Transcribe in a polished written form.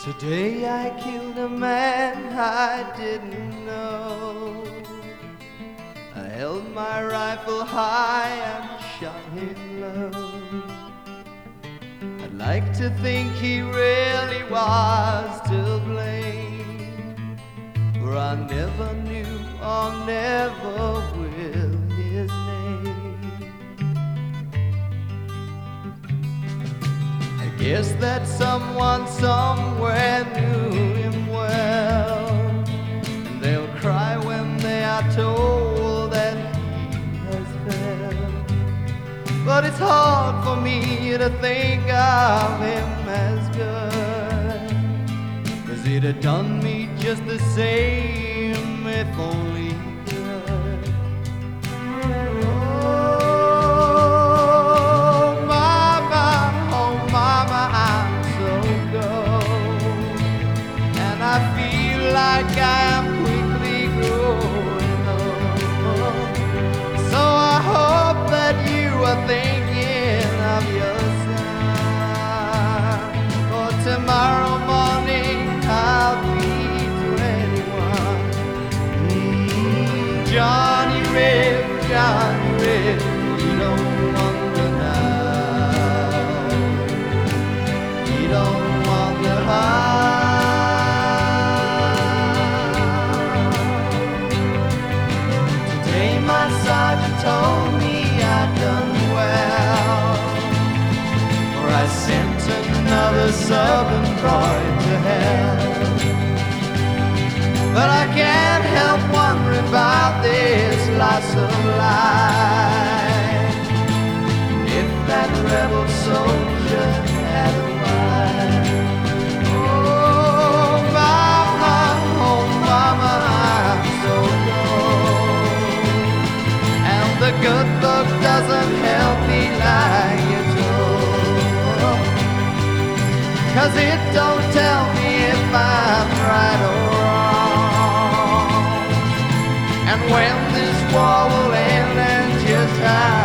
Today I killed a man I didn't know. I held my rifle high and shot him low. I'd like to think he really was to blame, for I never knew or never will his name. I guess that someone somewhere knew him well, and they'll cry when they are told that he has fell. But it's hard for me to think of him as good, 'cause he'd have done me just the same if only he could. Oh mama, I'm so cold, and I feel like I am quickly growing old. So I hope that you are thinking of your son, for tomorrow morning I'll be 21. Johnny Rip, Johnny Rip, you don't wonder now, you don't wonder how. Today my sergeant told me I'd done well, for I sent another southern boy to hell. But I can't help wondering about this loss of life, if that rebel soldier had a wife. Oh mama, I'm so cold, and the good book doesn't help me like it told, 'cause it don't tell me if I'm right or wrong, and when this war will end and just how.